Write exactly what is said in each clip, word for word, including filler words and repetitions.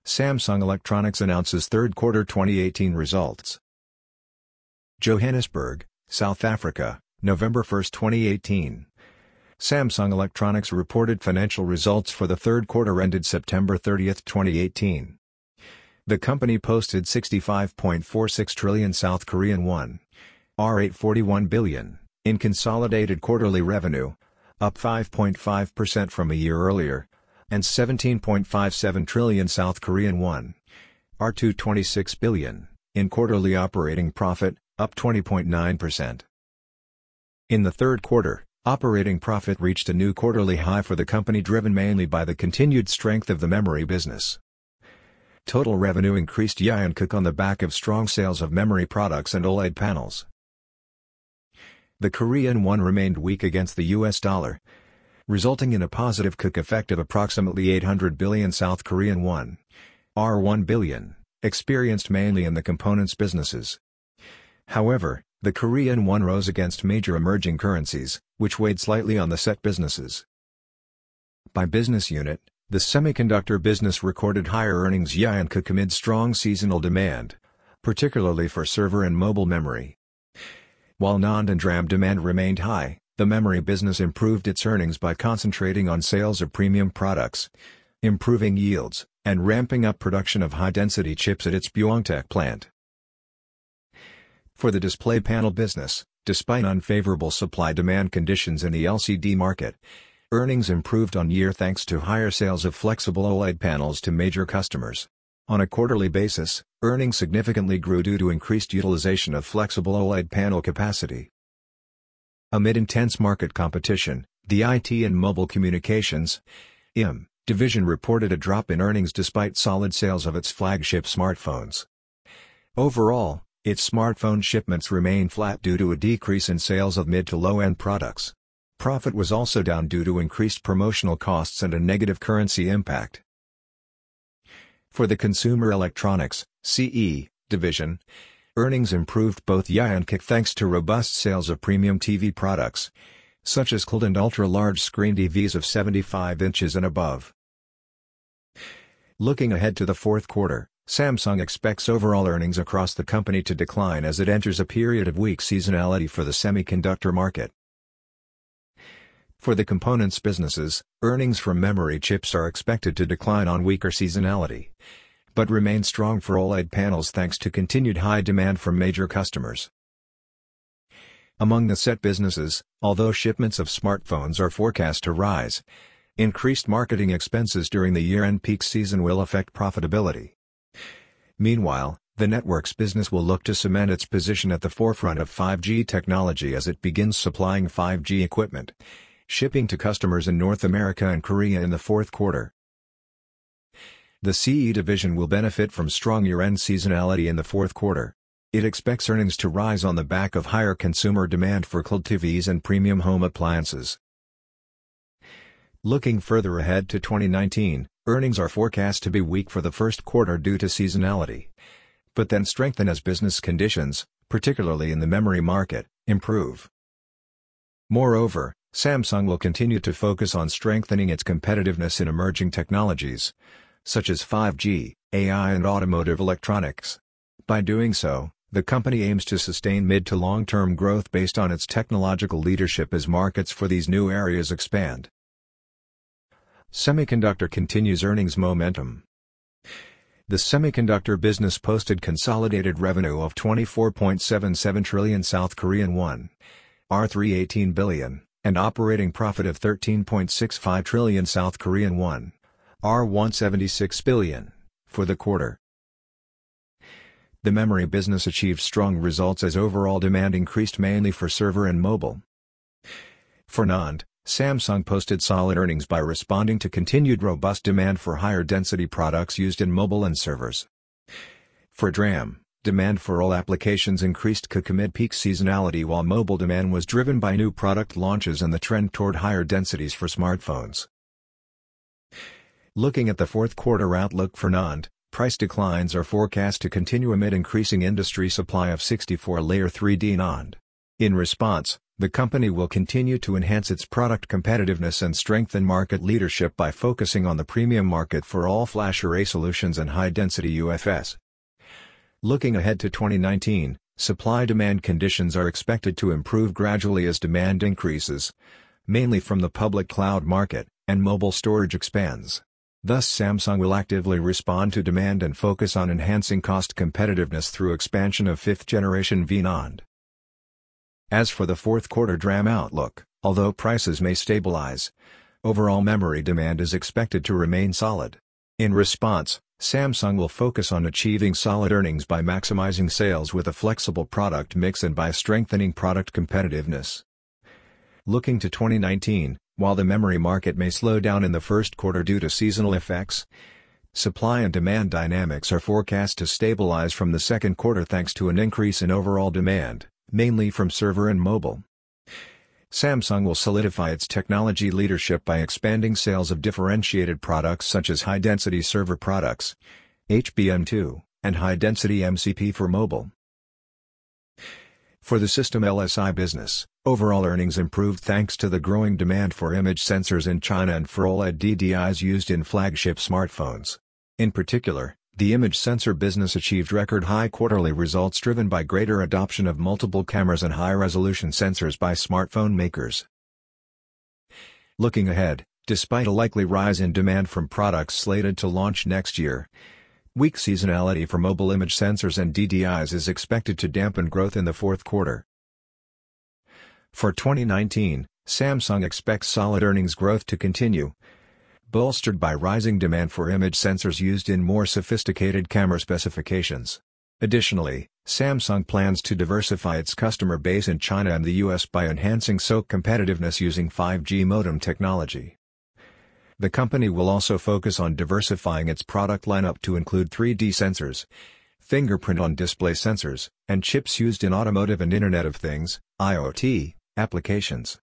Samsung Electronics announces third quarter twenty eighteen results. Johannesburg, South Africa, November first twenty eighteen. Samsung Electronics reported financial results for the third quarter ended September thirtieth twenty eighteen. The company posted sixty-five point four six trillion South Korean won, or eight hundred forty-one billion, in consolidated quarterly revenue, up five point five percent from a year earlier, and seventeen point five seven trillion South Korean won, or two hundred twenty-six billion, in quarterly operating profit, up twenty point nine percent. In the third quarter, operating profit reached a new quarterly high for the company, driven mainly by the continued strength of the memory business. Total revenue increased year-on-year on the back of strong sales of memory products and OLED panels. The Korean won remained weak against the U S dollar, resulting in a positive K U K effect of approximately eight hundred billion South Korean won, or one billion, experienced mainly in the components businesses. However, the Korean won rose against major emerging currencies, which weighed slightly on the set businesses. By business unit, the semiconductor business recorded higher earnings year-on-year amid strong seasonal demand, particularly for server and mobile memory. While NAND and DRAM demand remained high, the memory business improved its earnings by concentrating on sales of premium products, improving yields, and ramping up production of high-density chips at its Pyeongtaek plant. For the display panel business, despite unfavorable supply-demand conditions in the L C D market, earnings improved on year thanks to higher sales of flexible OLED panels to major customers. On a quarterly basis, earnings significantly grew due to increased utilization of flexible OLED panel capacity. Amid intense market competition, the I T and Mobile Communications (I M) division reported a drop in earnings despite solid sales of its flagship smartphones. Overall, its smartphone shipments remain flat due to a decrease in sales of mid to low-end products. Profit was also down due to increased promotional costs and a negative currency impact. For the Consumer Electronics (C E) division, earnings improved both year-on-year thanks to robust sales of premium T V products, such as Q L E D and ultra-large screen T Vs of seventy-five inches and above. Looking ahead to the fourth quarter, Samsung expects overall earnings across the company to decline as it enters a period of weak seasonality for the semiconductor market. For the components businesses, earnings from memory chips are expected to decline on weaker seasonality, but remain strong for OLED panels thanks to continued high demand from major customers. Among the set businesses, although shipments of smartphones are forecast to rise, increased marketing expenses during the year-end peak season will affect profitability. Meanwhile, the networks business will look to cement its position at the forefront of five G technology as it begins supplying five G equipment, shipping to customers in North America and Korea in the fourth quarter. The C E division will benefit from strong year-end seasonality in the fourth quarter. It expects earnings to rise on the back of higher consumer demand for Q L E D T Vs and premium home appliances. Looking further ahead to twenty nineteen, earnings are forecast to be weak for the first quarter due to seasonality, but then strengthen as business conditions, particularly in the memory market, improve. Moreover, Samsung will continue to focus on strengthening its competitiveness in emerging technologies, such as five G, A I and automotive electronics. By doing so, the company aims to sustain mid to long-term growth based on its technological leadership as markets for these new areas expand. Semiconductor continues earnings momentum. The semiconductor business posted consolidated revenue of twenty-four point seven seven trillion South Korean won, or three hundred eighteen billion, and operating profit of thirteen point six five trillion South Korean won, or one hundred seventy-six billion, for the quarter. The memory business achieved strong results as overall demand increased mainly for server and mobile. For NAND, Samsung posted solid earnings by responding to continued robust demand for higher density products used in mobile and servers. For DRAM, demand for all applications increased amid peak seasonality while mobile demand was driven by new product launches and the trend toward higher densities for smartphones. Looking at the fourth quarter outlook for NAND, price declines are forecast to continue amid increasing industry supply of sixty-four layer three D NAND. In response, The company will continue to enhance its product competitiveness and strengthen market leadership by focusing on the premium market for all-flash array solutions and high-density U F S. Looking ahead to twenty nineteen, supply-demand conditions are expected to improve gradually as demand increases, mainly from the public cloud market, and mobile storage expands. Thus Samsung will actively respond to demand and focus on enhancing cost competitiveness through expansion of fifth-generation V NAND. As for the fourth quarter DRAM outlook, although prices may stabilize, overall memory demand is expected to remain solid. In response, Samsung will focus on achieving solid earnings by maximizing sales with a flexible product mix and by strengthening product competitiveness. Looking to twenty nineteen, while the memory market may slow down in the first quarter due to seasonal effects, supply and demand dynamics are forecast to stabilize from the second quarter thanks to an increase in overall demand, mainly from server and mobile. Samsung will solidify its technology leadership by expanding sales of differentiated products such as high-density server products, H B M two, and high-density M C P for mobile. For the System L S I business, overall earnings improved thanks to the growing demand for image sensors in China and for OLED D D Is used in flagship smartphones. In particular, the image sensor business achieved record-high quarterly results driven by greater adoption of multiple cameras and high-resolution sensors by smartphone makers. Looking ahead, despite a likely rise in demand from products slated to launch next year, weak seasonality for mobile image sensors and D D Is is expected to dampen growth in the fourth quarter. For twenty nineteen, Samsung expects solid earnings growth to continue, bolstered by rising demand for image sensors used in more sophisticated camera specifications. Additionally, Samsung plans to diversify its customer base in China and the U S by enhancing S O C competitiveness using five G modem technology. The company will also focus on diversifying its product lineup to include three D sensors, fingerprint-on-display sensors, and chips used in automotive and Internet of Things (I O T) applications.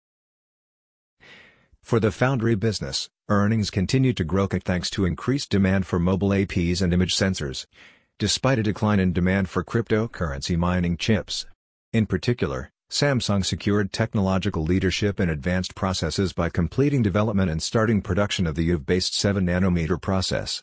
For the foundry business, earnings continue to grow thanks to increased demand for mobile A Ps and image sensors, despite a decline in demand for cryptocurrency mining chips. In particular, Samsung secured technological leadership in advanced processes by completing development and starting production of the U V-based seven nanometer process.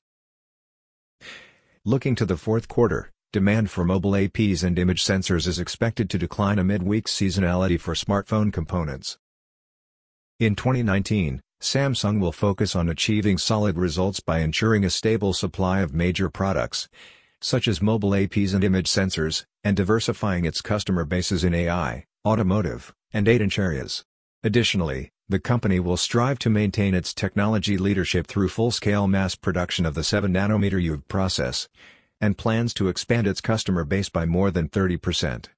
Looking to the fourth quarter, demand for mobile A Ps and image sensors is expected to decline amid weak seasonality for smartphone components. In twenty nineteen, Samsung will focus on achieving solid results by ensuring a stable supply of major products, such as mobile A Ps and image sensors, and diversifying its customer bases in A I, automotive, and eight inch areas. Additionally, the company will strive to maintain its technology leadership through full-scale mass production of the seven nanometer U V process, and plans to expand its customer base by more than thirty percent.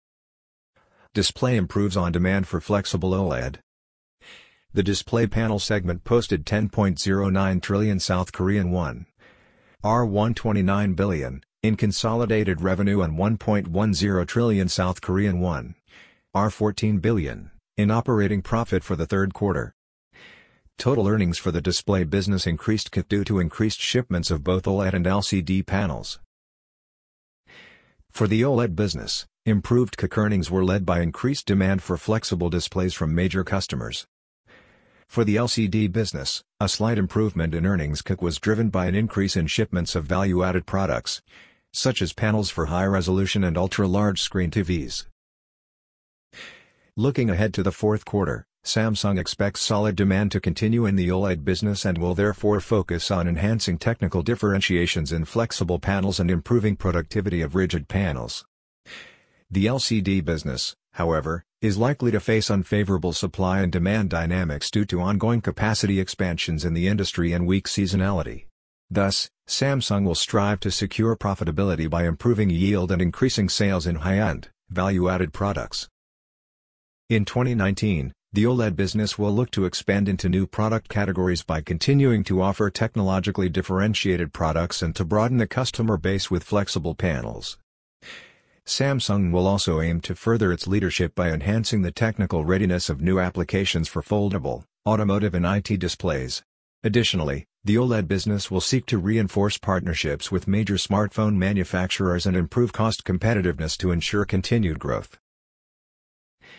Display improves on demand for flexible OLED. The display panel segment posted ten point zero nine trillion South Korean won, R one hundred twenty-nine billion, in consolidated revenue and one point one zero trillion South Korean won, R fourteen billion, in operating profit for the third quarter. Total earnings for the display business increased due to increased shipments of both OLED and L C D panels. For the OLED business, improved C A C earnings were led by increased demand for flexible displays from major customers. For the L C D business, a slight improvement in earnings C A C was driven by an increase in shipments of value-added products, such as panels for high-resolution and ultra-large screen T Vs. Looking ahead to the fourth quarter, Samsung expects solid demand to continue in the OLED business and will therefore focus on enhancing technical differentiations in flexible panels and improving productivity of rigid panels. The L C D business, however, is likely to face unfavorable supply and demand dynamics due to ongoing capacity expansions in the industry and weak seasonality. Thus, Samsung will strive to secure profitability by improving yield and increasing sales in high-end, value-added products. In twenty nineteen, the OLED business will look to expand into new product categories by continuing to offer technologically differentiated products and to broaden the customer base with flexible panels. Samsung will also aim to further its leadership by enhancing the technical readiness of new applications for foldable, automotive and I T displays. Additionally, the OLED business will seek to reinforce partnerships with major smartphone manufacturers and improve cost competitiveness to ensure continued growth.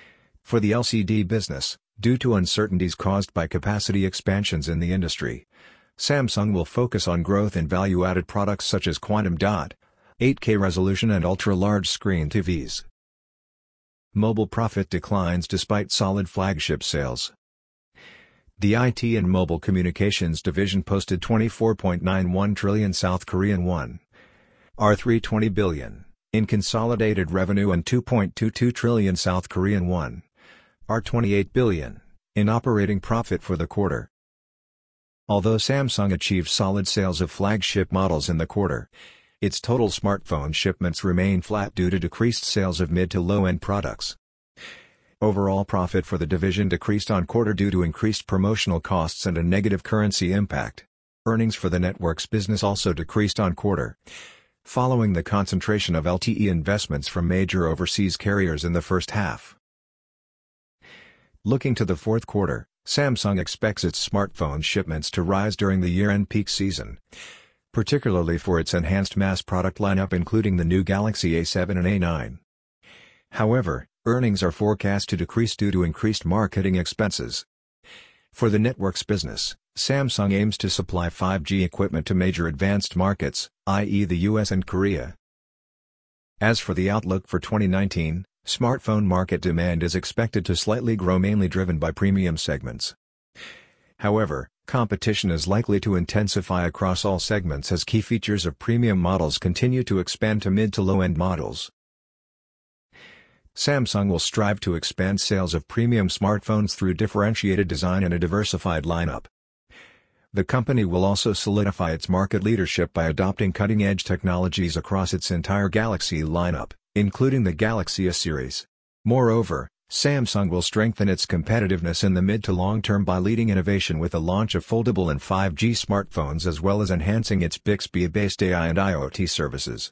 For the L C D business, due to uncertainties caused by capacity expansions in the industry, Samsung will focus on growth in value-added products such as quantum dot, eight K resolution and ultra-large screen T Vs. Mobile profit declines despite solid flagship sales. The I T and Mobile Communications division posted twenty-four point nine one trillion South Korean won, R three hundred twenty billion, in consolidated revenue and two point two two trillion South Korean won, R twenty-eight billion, in operating profit for the quarter. Although Samsung achieved solid sales of flagship models in the quarter, its total smartphone shipments remain flat due to decreased sales of mid to low-end products. Overall profit for the division decreased on quarter due to increased promotional costs and a negative currency impact. Earnings for the networks business also decreased on quarter, following the concentration of L T E investments from major overseas carriers in the first half. Looking to the fourth quarter, Samsung expects its smartphone shipments to rise during the year-end peak season, particularly for its enhanced mass product lineup including the new Galaxy A seven and A nine. However, earnings are forecast to decrease due to increased marketing expenses. For the networks business, Samsung aims to supply five G equipment to major advanced markets, that is the U S and Korea. As for the outlook for twenty nineteen, smartphone market demand is expected to slightly grow, mainly driven by premium segments. However, competition is likely to intensify across all segments as key features of premium models continue to expand to mid to low-end models. Samsung will strive to expand sales of premium smartphones through differentiated design and a diversified lineup. The company will also solidify its market leadership by adopting cutting-edge technologies across its entire Galaxy lineup, including the Galaxy A series. Moreover, Samsung will strengthen its competitiveness in the mid to long term by leading innovation with the launch of foldable and five G smartphones as well as enhancing its Bixby-based A I and IoT services.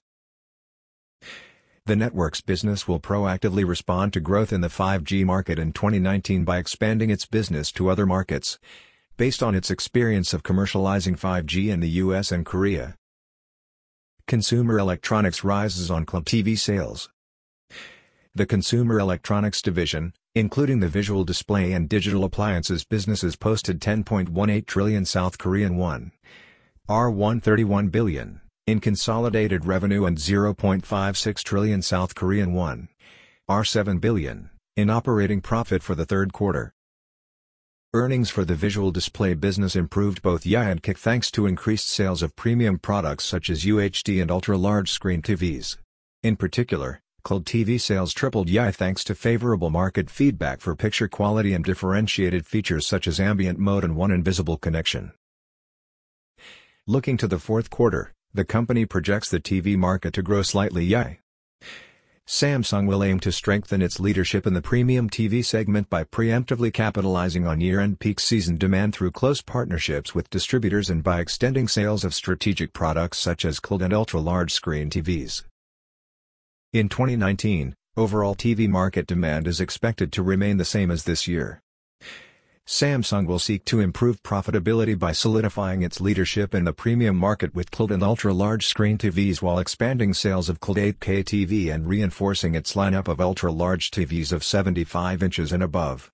The networks business will proactively respond to growth in the five G market in twenty nineteen by expanding its business to other markets, based on its experience of commercializing five G in the U S and Korea. Consumer electronics rises on Q L E D T V sales. The consumer electronics division, including the visual display and digital appliances businesses, posted ten point one eight trillion South Korean won, R one hundred thirty-one billion, in consolidated revenue and zero point five six trillion South Korean won, R seven billion, in operating profit for the third quarter. Earnings for the visual display business improved both Y and K thanks to increased sales of premium products such as U H D and ultra-large screen T Vs. In particular, Q L E D T V sales tripled Y thanks to favorable market feedback for picture quality and differentiated features such as ambient mode and one invisible connection. Looking to the fourth quarter, the company projects the T V market to grow slightly Y. Samsung will aim to strengthen its leadership in the premium T V segment by preemptively capitalizing on year-end peak season demand through close partnerships with distributors and by extending sales of strategic products such as Q L E D and ultra-large screen T Vs. In twenty nineteen, overall T V market demand is expected to remain the same as this year. Samsung will seek to improve profitability by solidifying its leadership in the premium market with Q L E D and ultra-large screen T Vs while expanding sales of Q L E D eight K T V and reinforcing its lineup of ultra-large T Vs of seventy-five inches and above.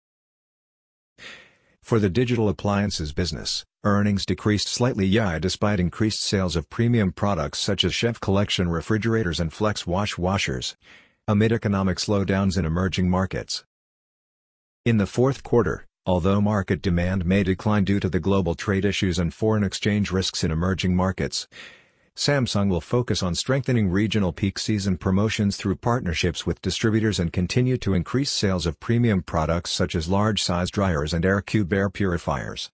For the digital appliances business, earnings decreased slightly Y despite increased sales of premium products such as Chef Collection refrigerators and Flex Wash washers, amid economic slowdowns in emerging markets. In the fourth quarter, although market demand may decline due to the global trade issues and foreign exchange risks in emerging markets, Samsung will focus on strengthening regional peak season promotions through partnerships with distributors and continue to increase sales of premium products such as large-size dryers and AirCube air purifiers.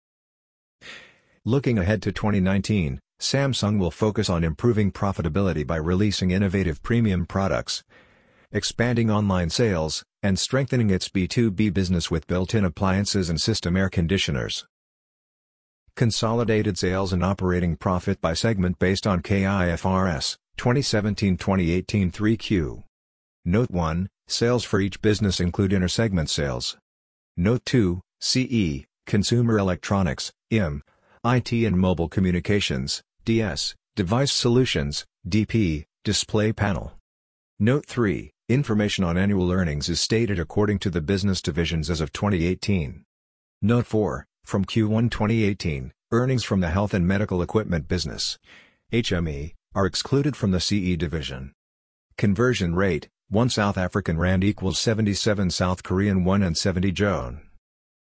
Looking ahead to twenty nineteen, Samsung will focus on improving profitability by releasing innovative premium products, expanding online sales, and strengthening its B two B business with built-in appliances and system air conditioners. Consolidated sales and operating profit by segment based on K I F R S, twenty seventeen to twenty eighteen three Q. Note one, sales for each business include inter-segment sales. Note two, C E, Consumer Electronics, I M, I T and Mobile Communications, D S, Device Solutions, D P, Display Panel. Note three, Information on annual earnings is stated according to the business divisions as of twenty eighteen. Note four, from Q one twenty eighteen, earnings from the health and medical equipment business, H M E, are excluded from the C E division. Conversion rate, one South African rand equals seventy-seven South Korean won and seventy Jone.